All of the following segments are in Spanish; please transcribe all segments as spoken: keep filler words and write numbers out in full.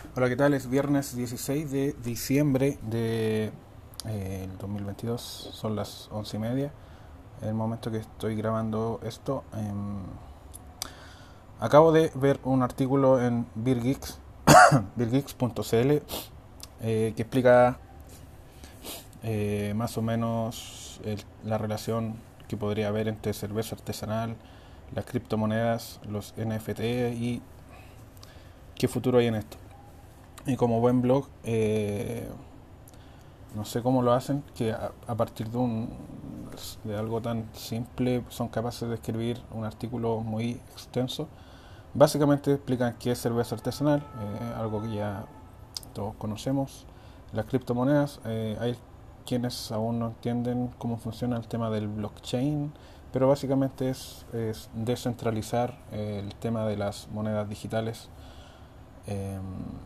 Hola, ¿qué tal? Es viernes dieciséis de diciembre de eh, el dos mil veintidós. Son las once y media. En el momento que estoy grabando esto, em, acabo de ver un artículo en BeerGeeks, beergeeks punto c l, eh, que explica eh, más o menos el- la relación que podría haber entre cerveza artesanal, las criptomonedas, los N F T y qué futuro hay en esto. Y como buen blog, eh, no sé cómo lo hacen, que a, a partir de, un, de algo tan simple son capaces de escribir un artículo muy extenso. Básicamente explican qué es cerveza artesanal, eh, algo que ya todos conocemos. Las criptomonedas, eh, hay quienes aún no entienden cómo funciona el tema del blockchain, pero básicamente es, es descentralizar eh, el tema de las monedas digitales, eh,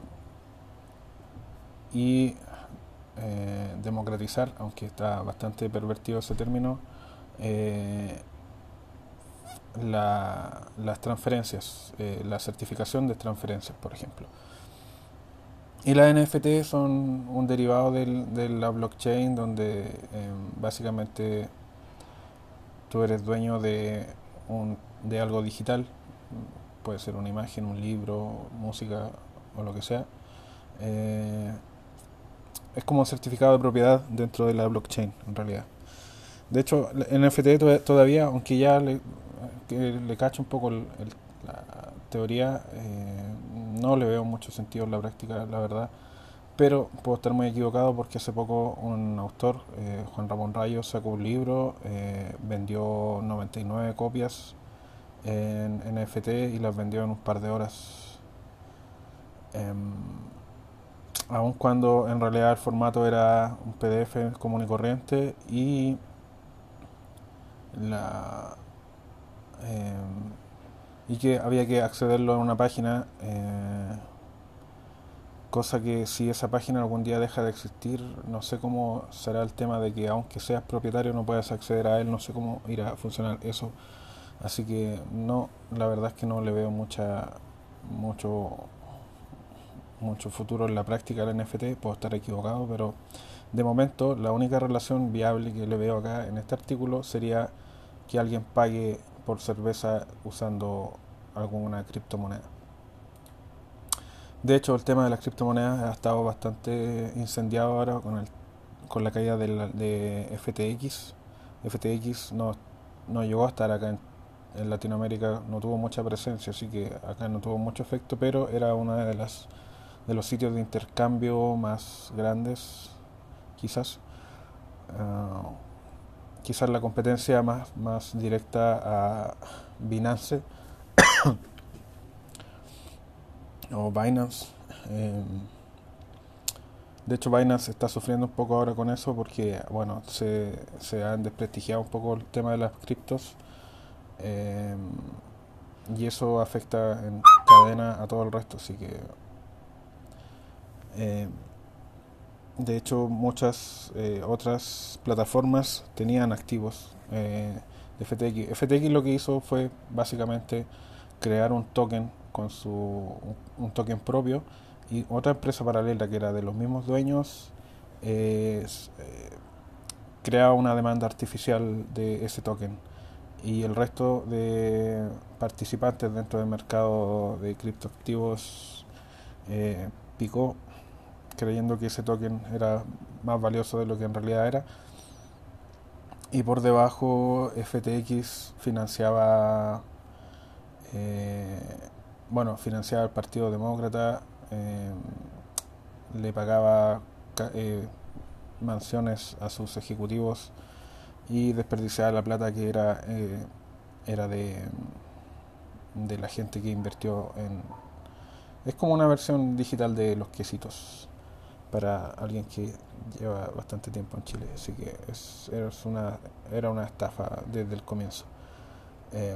y eh, democratizar, aunque está bastante pervertido ese término, eh, la, las transferencias, eh, la certificación de transferencias, por ejemplo. Y las N F T son un derivado del, de la blockchain donde eh, básicamente tú eres dueño de, un, de algo digital, puede ser una imagen, un libro, música o lo que sea. Eh, es como un certificado de propiedad dentro de la blockchain, en realidad. De hecho, el N F T to- todavía, aunque ya le, que le cacho un poco el- el- la teoría, eh, no le veo mucho sentido en la práctica, la verdad. Pero puedo estar muy equivocado porque hace poco un autor, eh, Juan Ramón Rayo, sacó un libro, eh, vendió noventa y nueve copias en N F T y las vendió en un par de horas. Em, Aun cuando en realidad el formato era un P D F común y corriente y la, eh, y que había que accederlo en una página, eh, cosa que si esa página algún día deja de existir, no sé cómo será el tema de que aunque seas propietario no puedas acceder a él, no sé cómo irá a funcionar eso, así que no, la verdad es que no le veo mucha mucho mucho futuro en la práctica del N F T, puedo estar equivocado, pero de momento la única relación viable que le veo acá en este artículo sería que alguien pague por cerveza usando alguna criptomoneda. De hecho, el tema de las criptomonedas ha estado bastante incendiado ahora con, el, con la caída de, la, de F T X. F T X no, no llegó a estar acá en, en Latinoamérica, no tuvo mucha presencia, así que acá no tuvo mucho efecto, pero era una de las de los sitios de intercambio más grandes, quizás. Uh, quizás la competencia más, más directa a Binance o Binance. Eh, de hecho, Binance está sufriendo un poco ahora con eso porque, bueno, se, se han desprestigiado un poco el tema de las criptos, eh, y eso afecta en cadena a todo el resto. Así que, eh, de hecho, muchas eh, otras plataformas tenían activos eh, de F T X. F T X lo que hizo fue básicamente crear un token con su un token propio, y otra empresa paralela que era de los mismos dueños, eh, eh, creaba una demanda artificial de ese token, y el resto de participantes dentro del mercado de criptoactivos eh, picó creyendo que ese token era más valioso de lo que en realidad era, y por debajo F T X financiaba, eh, bueno, financiaba el Partido Demócrata, eh, le pagaba eh, mansiones a sus ejecutivos y desperdiciaba la plata que era eh, era de, de la gente que invirtió en... Es como una versión digital de los quesitos para alguien que lleva bastante tiempo en Chile, así que es, es una, era una estafa desde el comienzo. Eh,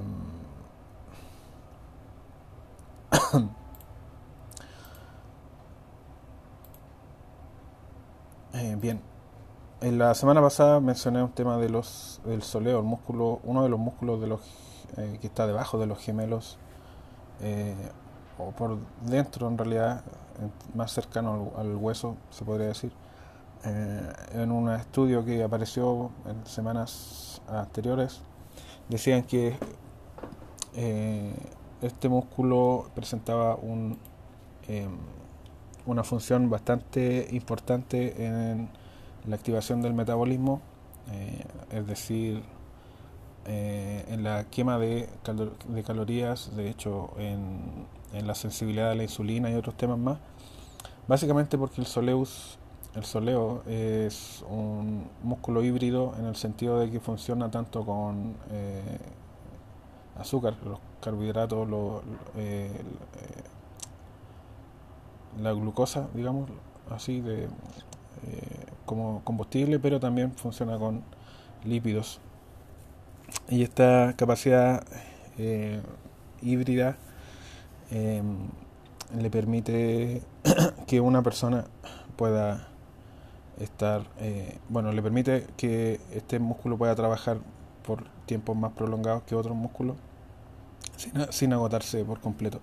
eh, Bien, en la semana pasada mencioné un tema de los del soleo, el músculo, uno de los músculos de los eh, que está debajo de los gemelos, eh, o por dentro en realidad, más cercano al, al hueso, se podría decir. Eh, en un estudio que apareció en semanas anteriores, decían que eh, este músculo presentaba un, eh, una función bastante importante en la activación del metabolismo, eh, es decir, eh, en la quema de, calor de calorías, de hecho en, en la sensibilidad a la insulina y otros temas más, básicamente porque el soleus, el soleo es un músculo híbrido en el sentido de que funciona tanto con eh, azúcar, los carbohidratos, lo, eh, eh, la glucosa, digamos, así de eh, como combustible, pero también funciona con lípidos. Y esta capacidad eh, híbrida eh, le permite que una persona pueda estar, eh, bueno, le permite que este músculo pueda trabajar por tiempos más prolongados que otros músculos sin, sin agotarse por completo.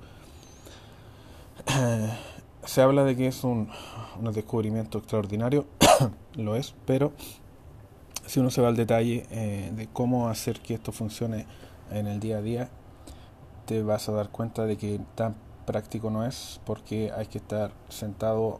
Se habla de que es un, un descubrimiento extraordinario, lo es, pero si uno se va al detalle eh, de cómo hacer que esto funcione en el día a día, te vas a dar cuenta de que tan práctico no es, porque hay que estar sentado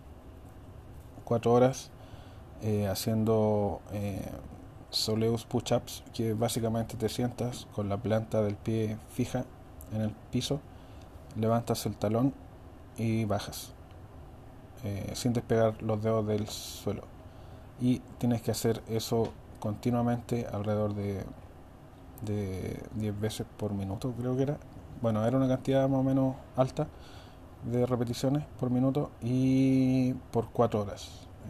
cuatro horas eh, haciendo eh, soleus push-ups, que básicamente te sientas con la planta del pie fija en el piso, levantas el talón y bajas eh, sin despegar los dedos del suelo, y tienes que hacer eso continuamente alrededor de, de diez veces por minuto, creo que era. Bueno, era una cantidad más o menos alta de repeticiones por minuto y por cuatro horas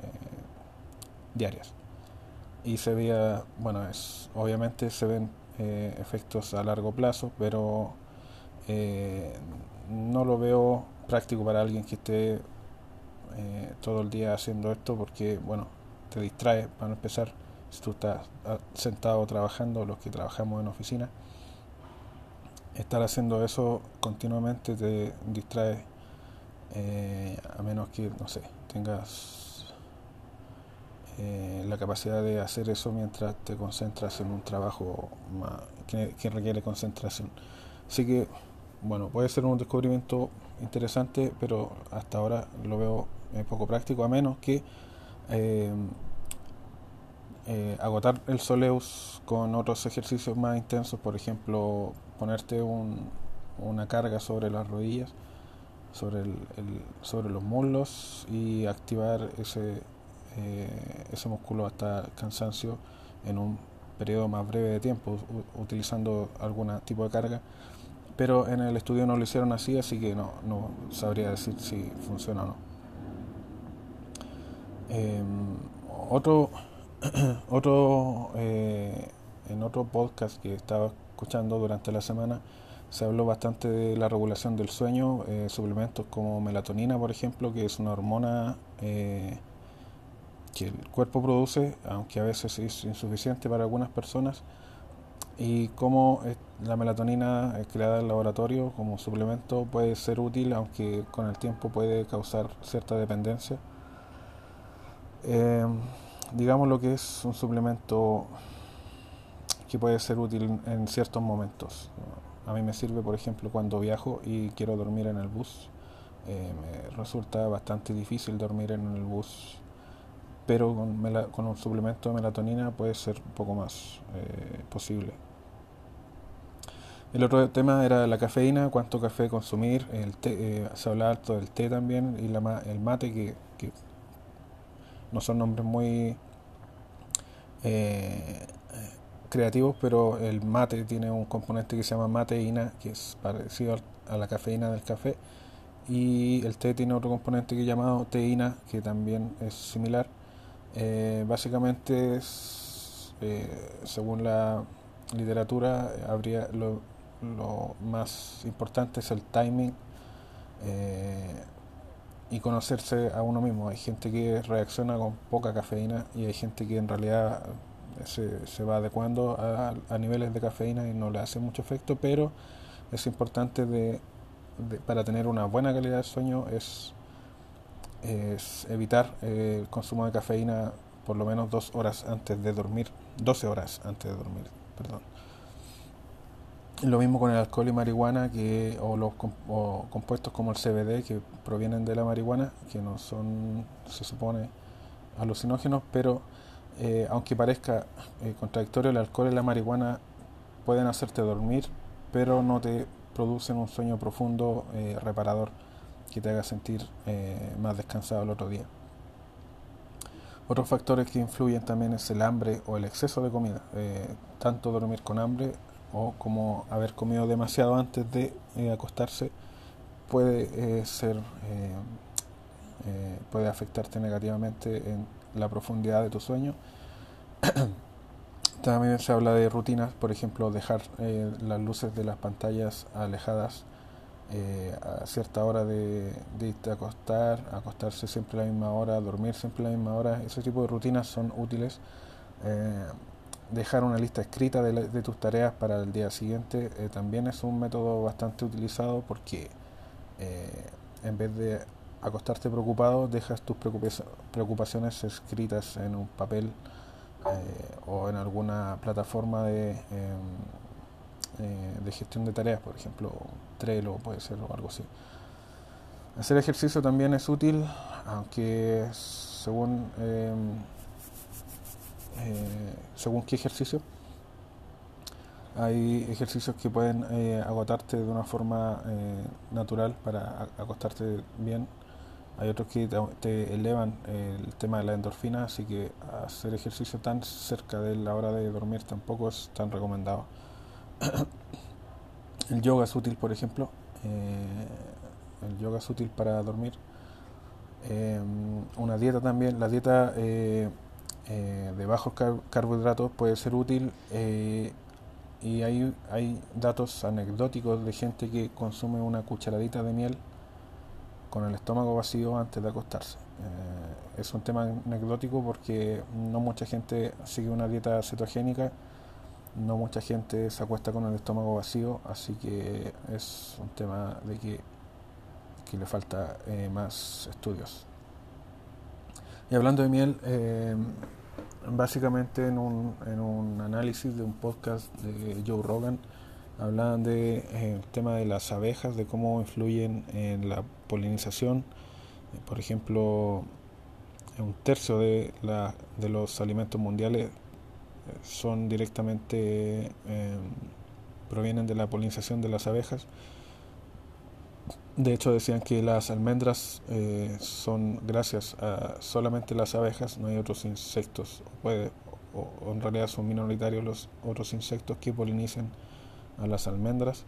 eh, diarias. Y se veía, bueno, es, obviamente se ven eh, efectos a largo plazo, pero eh, no lo veo práctico para alguien que esté eh, todo el día haciendo esto, porque, bueno, te distrae, para empezar. Si tú estás sentado trabajando, los que trabajamos en oficina, estar haciendo eso continuamente te distrae, eh, a menos que, no sé, tengas eh, la capacidad de hacer eso mientras te concentras en un trabajo más, que, que requiere concentración. Así que, bueno, puede ser un descubrimiento interesante, pero hasta ahora lo veo eh, poco práctico, a menos que eh, eh, agotar el soleus con otros ejercicios más intensos, por ejemplo, ponerte un, una carga sobre las rodillas, sobre, el, el, sobre los muslos, y activar ese, eh, ese músculo hasta el cansancio en un periodo más breve de tiempo, u, utilizando algún tipo de carga. Pero en el estudio no lo hicieron así, así que no, no sabría decir si funciona o no. Eh, otro otro eh, en otro podcast que estaba escuchando durante la semana, se habló bastante de la regulación del sueño, eh, suplementos como melatonina, por ejemplo, que es una hormona eh, que el cuerpo produce, aunque a veces es insuficiente para algunas personas, y cómo la melatonina creada en laboratorio como suplemento puede ser útil, aunque con el tiempo puede causar cierta dependencia. Eh, digamos lo que es un suplemento que puede ser útil en ciertos momentos. A mí me sirve, por ejemplo, cuando viajo y quiero dormir en el bus. Eh, me resulta bastante difícil dormir en el bus, pero con, mela, con un suplemento de melatonina puede ser un poco más eh, posible. El otro tema era la cafeína, cuánto café consumir. El té, eh, se hablaba harto del té también, y la, el mate, que, que no son nombres muy eh, creativos, pero el mate tiene un componente que se llama mateína, que es parecido a la cafeína del café, y el té tiene otro componente que es llamado teína, que también es similar. Eh, básicamente es, eh, según la literatura, habría lo, lo más importante es el timing eh, y conocerse a uno mismo. Hay gente que reacciona con poca cafeína y hay gente que en realidad se, se va adecuando a, a niveles de cafeína y no le hace mucho efecto, pero es importante de, de, para tener una buena calidad de sueño, es es evitar eh, el consumo de cafeína por lo menos dos horas antes de dormir, doce horas antes de dormir, perdón. Lo mismo con el alcohol y marihuana, que, o los o compuestos como el C B D, que provienen de la marihuana, que no son, se supone, alucinógenos, pero eh, aunque parezca eh, contradictorio, el alcohol y la marihuana pueden hacerte dormir, pero no te producen un sueño profundo, eh, reparador, que te haga sentir eh, más descansado el otro día. Otros factores que influyen también es el hambre o el exceso de comida, eh, tanto dormir con hambre o como haber comido demasiado antes de eh, acostarse puede eh, ser eh, eh, puede afectarte negativamente en la profundidad de tu sueño. También se habla de rutinas, por ejemplo, dejar eh, las luces de las pantallas alejadas eh, a cierta hora de, de irte a acostar, acostarse siempre a la misma hora, dormir siempre a la misma hora. Ese tipo de rutinas son útiles. Eh, dejar una lista escrita de, la, de tus tareas para el día siguiente eh, también es un método bastante utilizado, porque eh, en vez de acostarte preocupado, dejas tus preocupaciones escritas en un papel eh, o en alguna plataforma de, eh, eh, de gestión de tareas, por ejemplo Trello puede ser o algo así. Hacer ejercicio también es útil, aunque según eh, eh, según qué ejercicio. Hay ejercicios que pueden eh, agotarte de una forma eh, natural para acostarte bien. Hay otros que te, te elevan eh, el tema de la endorfina, así que hacer ejercicio tan cerca de la hora de dormir tampoco es tan recomendado. El yoga es útil, por ejemplo. Eh, el yoga es útil para dormir. Eh, una dieta también, la dieta eh, eh, de bajos car- carbohidratos puede ser útil. Eh, y hay, hay datos anecdóticos de gente que consume una cucharadita de miel con el estómago vacío antes de acostarse. Eh, es un tema anecdótico porque no mucha gente sigue una dieta cetogénica, no mucha gente se acuesta con el estómago vacío, así que es un tema de que, que le falta eh, más estudios. Y hablando de miel, eh, básicamente en un, en un análisis de un podcast de Joe Rogan, hablaban de eh, el tema de las abejas, de cómo influyen en la polinización. Por ejemplo, un tercio de, la, de los alimentos mundiales son directamente eh, provienen de la polinización de las abejas. De hecho, decían que las almendras eh, son gracias a solamente las abejas, no hay otros insectos, o, puede, o, o en realidad son minoritarios los otros insectos que polinizan a las almendras.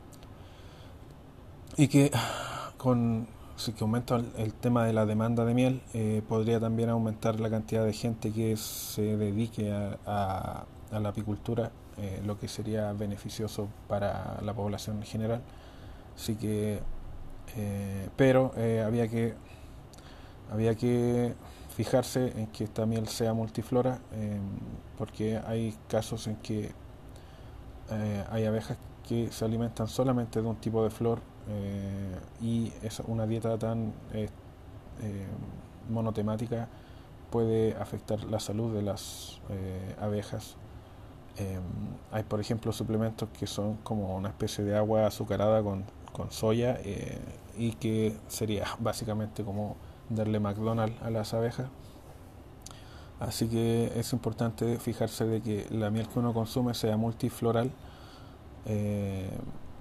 Y que con si que aumenta el, el tema de la demanda de miel, eh, podría también aumentar la cantidad de gente que se dedique a, a, a la apicultura, eh, lo que sería beneficioso para la población en general. Así que, eh, pero eh, había que había que fijarse en que esta miel sea multiflora, eh, porque hay casos en que eh, hay abejas que se alimentan solamente de un tipo de flor, eh, y es una dieta tan eh, eh, monotemática puede afectar la salud de las eh, abejas. Eh, hay, por ejemplo, suplementos que son como una especie de agua azucarada con, con soya, eh, y que sería básicamente como darle McDonald's a las abejas. Así que es importante fijarse de que la miel que uno consume sea multifloral, eh,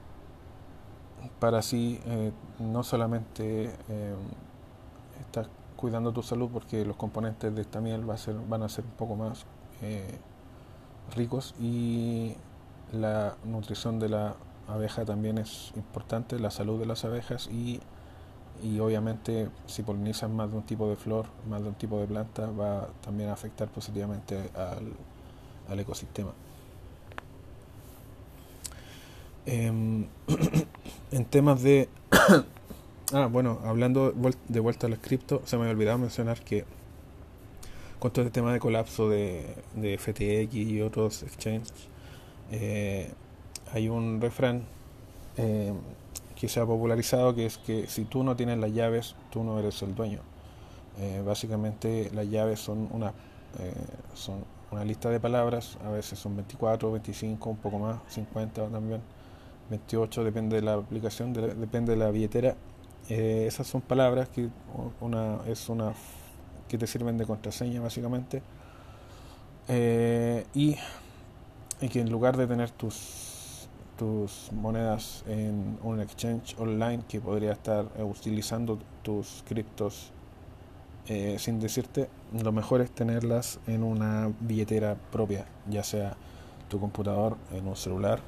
para así eh, no solamente eh, estar cuidando tu salud, porque los componentes de esta miel va a ser, van a ser un poco más eh, ricos, y la nutrición de la abeja también es importante, la salud de las abejas, y, y obviamente si polinizan más de un tipo de flor, más de un tipo de planta, va también a afectar positivamente al, al ecosistema. Eh, en temas de... Ah, bueno, hablando de vuelta a las cripto, se me había olvidado mencionar que con todo este tema de colapso de, de F T X y otros exchanges, eh, hay un refrán eh, que se ha popularizado, que es que si tú no tienes las llaves, tú no eres el dueño. Eh, básicamente las llaves son una, eh, son una lista de palabras, a veces son veinticuatro, veinticinco, un poco más, cincuenta también, veintiocho, depende de la aplicación, de la- depende de la billetera. Eh, esas son palabras que una, es una que te sirven de contraseña básicamente. Eh, y, y que en lugar de tener tus, tus monedas en un exchange online que podría estar eh, utilizando tus criptos eh, sin decirte, lo mejor es tenerlas en una billetera propia, ya sea tu computador, en un celular.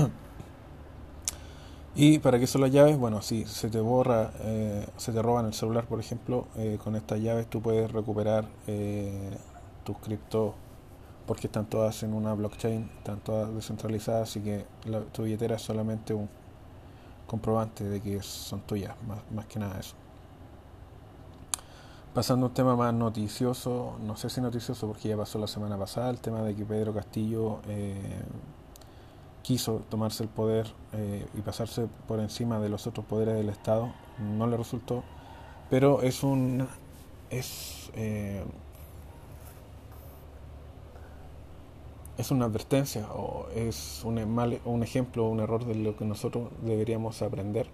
¿Y para qué son las llaves? Bueno, si se te borra, eh, se te roban el celular, por ejemplo, eh, con estas llaves tú puedes recuperar eh, tus criptos porque están todas en una blockchain, están todas descentralizadas, así que la, tu billetera es solamente un comprobante de que son tuyas, más, más que nada eso. Pasando a un tema más noticioso, no sé si noticioso porque ya pasó la semana pasada, el tema de que Pedro Castillo eh, quiso tomarse el poder eh, y pasarse por encima de los otros poderes del Estado, no le resultó, pero es un es eh, es una advertencia o es un mal un ejemplo, un error de lo que nosotros deberíamos aprender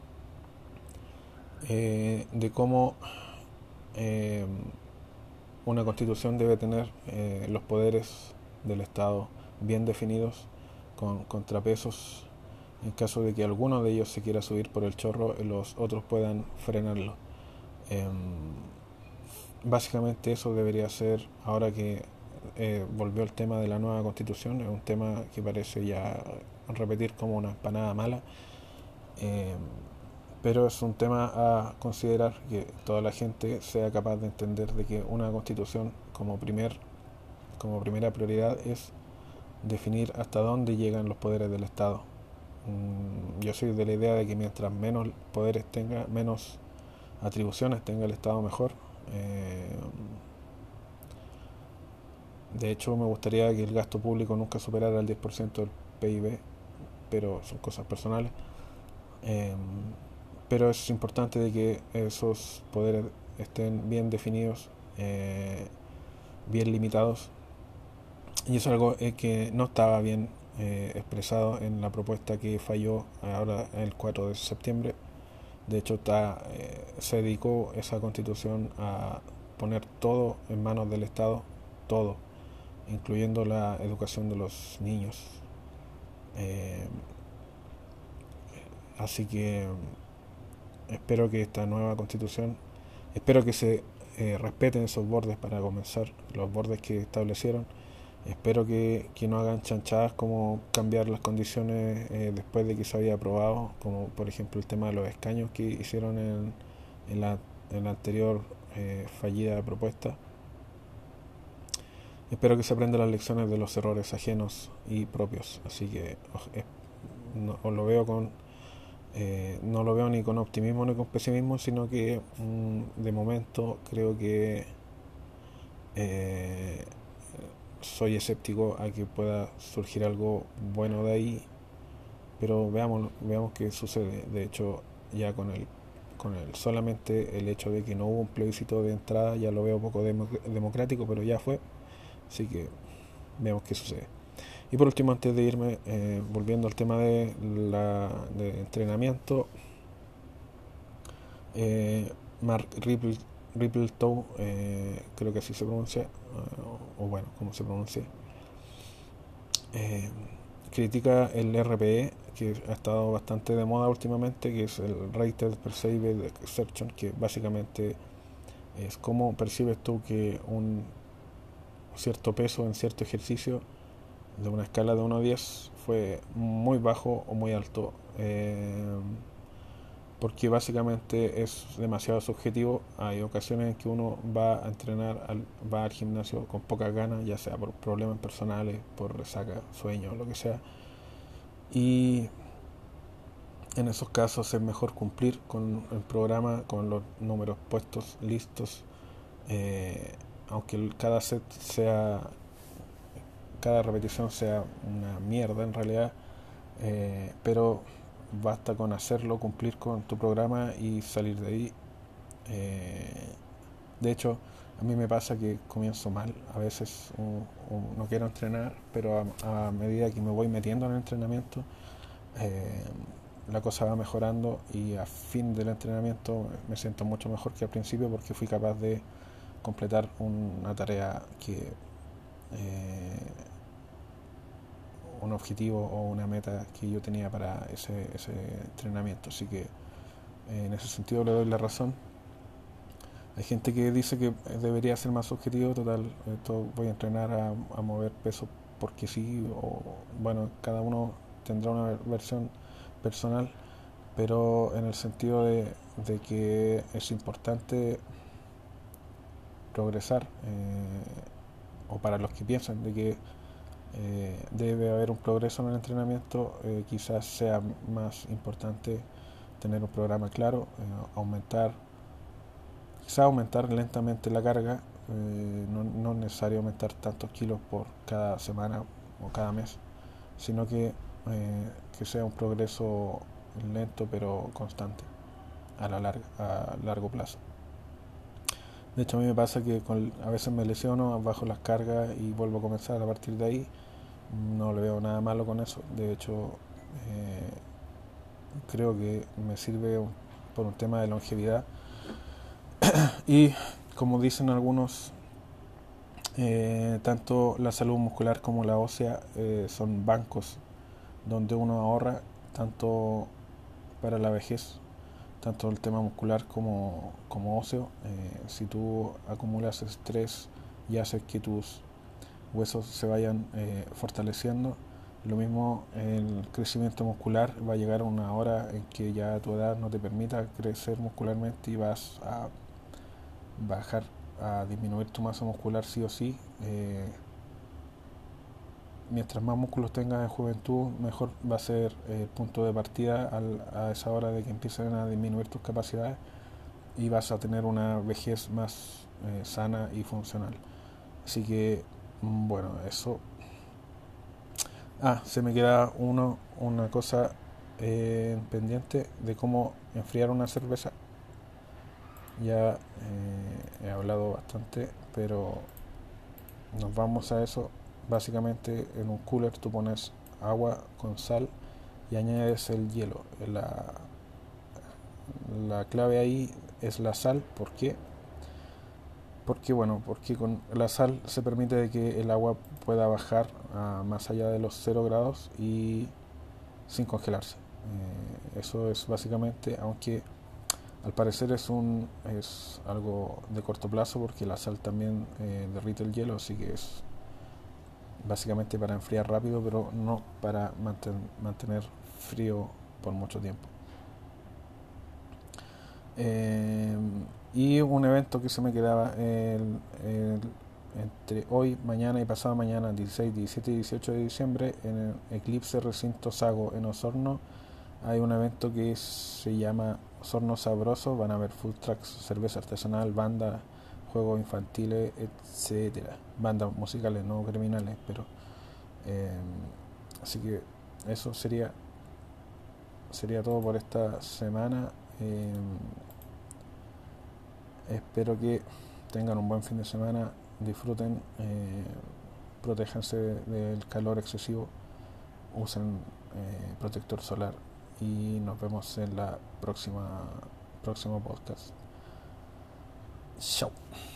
eh, de cómo eh, una constitución debe tener eh, los poderes del Estado bien definidos, con contrapesos, en caso de que alguno de ellos se quiera subir por el chorro, los otros puedan frenarlo. Eh, Básicamente eso debería ser, ahora que eh, volvió el tema de la nueva constitución, es un tema que parece ya repetir como una empanada mala, eh, pero es un tema a considerar que toda la gente sea capaz de entender de que una constitución como primer como primera prioridad es definir hasta dónde llegan los poderes del Estado. Mm, Yo soy de la idea de que mientras menos poderes tenga, menos atribuciones tenga el Estado, mejor. Eh, de hecho, me gustaría que el gasto público nunca superara el diez por ciento del P I B, pero son cosas personales. Eh, pero es importante de que esos poderes estén bien definidos, eh, bien limitados. Y es algo eh, que no estaba bien eh, expresado en la propuesta que falló ahora el cuatro de septiembre. De hecho, está, eh, se dedicó esa constitución a poner todo en manos del Estado, todo, incluyendo la educación de los niños. Eh, Así que espero que esta nueva constitución, espero que se eh, respeten esos bordes para comenzar, los bordes que establecieron. Espero que, que no hagan chanchadas como cambiar las condiciones eh, después de que se había aprobado, como por ejemplo el tema de los escaños que hicieron en, en, la, en la anterior eh, fallida propuesta. Espero que se aprendan las lecciones de los errores ajenos y propios, así que eh, no, os lo veo con, eh, no lo veo ni con optimismo ni con pesimismo, sino que mm, de momento creo que eh, soy escéptico a que pueda surgir algo bueno de ahí, pero veamos, veamos qué sucede. De hecho, ya con el, con el solamente el hecho de que no hubo un plebiscito de entrada, ya lo veo poco demo- democrático, pero ya fue, así que veamos qué sucede. Y por último, antes de irme, eh, volviendo al tema de la de entrenamiento, eh, Mark Ripple, Rippletoe, eh, creo que así se pronuncia, uh, o bueno, como se pronuncia, eh, critica el R P E, que ha estado bastante de moda últimamente, que es el Rated Perceived Exertion, que básicamente es cómo percibes tú que un cierto peso en cierto ejercicio de una escala de uno a diez fue muy bajo o muy alto. Eh, porque básicamente es demasiado subjetivo. Hay ocasiones en que uno va a entrenar, al, va al gimnasio con pocas ganas, ya sea por problemas personales, por resaca, sueño, lo que sea. Y en esos casos es mejor cumplir con el programa, con los números puestos, listos, eh, aunque cada set sea, cada repetición sea una mierda en realidad, eh, pero basta con hacerlo, cumplir con tu programa y salir de ahí. Eh, De hecho, a mí me pasa que comienzo mal. A veces uh, uh, no quiero entrenar, pero a, a medida que me voy metiendo en el entrenamiento, eh, la cosa va mejorando y a fin del entrenamiento me siento mucho mejor que al principio porque fui capaz de completar una tarea que eh, un objetivo o una meta que yo tenía para ese, ese entrenamiento. Así que eh, en ese sentido le doy la razón. Hay gente que dice que debería ser más objetivo, total, esto voy a entrenar a, a mover peso porque sí, o bueno, cada uno tendrá una versión personal, pero en el sentido de, de que es importante progresar, eh, o para los que piensan de que eh, debe haber un progreso en el entrenamiento, eh, quizás sea más importante tener un programa claro, eh, aumentar, quizás aumentar lentamente la carga, eh, no, no es necesario aumentar tantos kilos por cada semana o cada mes, sino que, eh, que sea un progreso lento pero constante a la larga, a largo plazo. De hecho, a mí me pasa que con, a veces me lesiono, bajo las cargas y vuelvo a comenzar a partir de ahí. No le veo nada malo con eso. De hecho, eh, creo que me sirve por un tema de longevidad. Y como dicen algunos, eh, tanto la salud muscular como la ósea eh, son bancos donde uno ahorra tanto para la vejez, tanto el tema muscular como, como óseo. Eh, si tú acumulas estrés y haces que tus huesos se vayan eh, fortaleciendo, lo mismo el crecimiento muscular va a llegar a una hora en que ya tu edad no te permita crecer muscularmente y vas a bajar, a disminuir tu masa muscular sí o sí. Eh, mientras más músculos tengas en juventud, mejor va a ser el punto de partida al, a esa hora de que empiecen a disminuir tus capacidades y vas a tener una vejez más eh, sana y funcional. Así que, bueno, eso. Ah, se me queda uno, una cosa eh, pendiente de cómo enfriar una cerveza. Ya eh, he hablado bastante, pero nos vamos a eso. Básicamente en un cooler tú pones agua con sal y añades el hielo. La, la clave ahí es la sal. ¿Por qué? Porque bueno, porque con la sal se permite de que el agua pueda bajar a más allá de los cero grados y sin congelarse. Eh, eso es básicamente, aunque al parecer es un es algo de corto plazo porque la sal también eh, derrite el hielo, así que es básicamente para enfriar rápido, pero no para manten, mantener frío por mucho tiempo. Eh, y un evento que se me quedaba el, el, entre hoy, mañana y pasado mañana, dieciséis, diecisiete y dieciocho de diciembre, en el Eclipse Recinto Sago en Osorno, hay un evento que se llama Osorno Sabroso. Van a haber food trucks, cerveza artesanal, banda, juegos infantiles, etcétera. Bandas musicales, no criminales, pero eh, así que eso sería sería todo por esta semana. Eh, espero que tengan un buen fin de semana, disfruten, eh, protéjanse del calor excesivo, usen eh, protector solar y nos vemos en la próxima próximo podcast. Chao.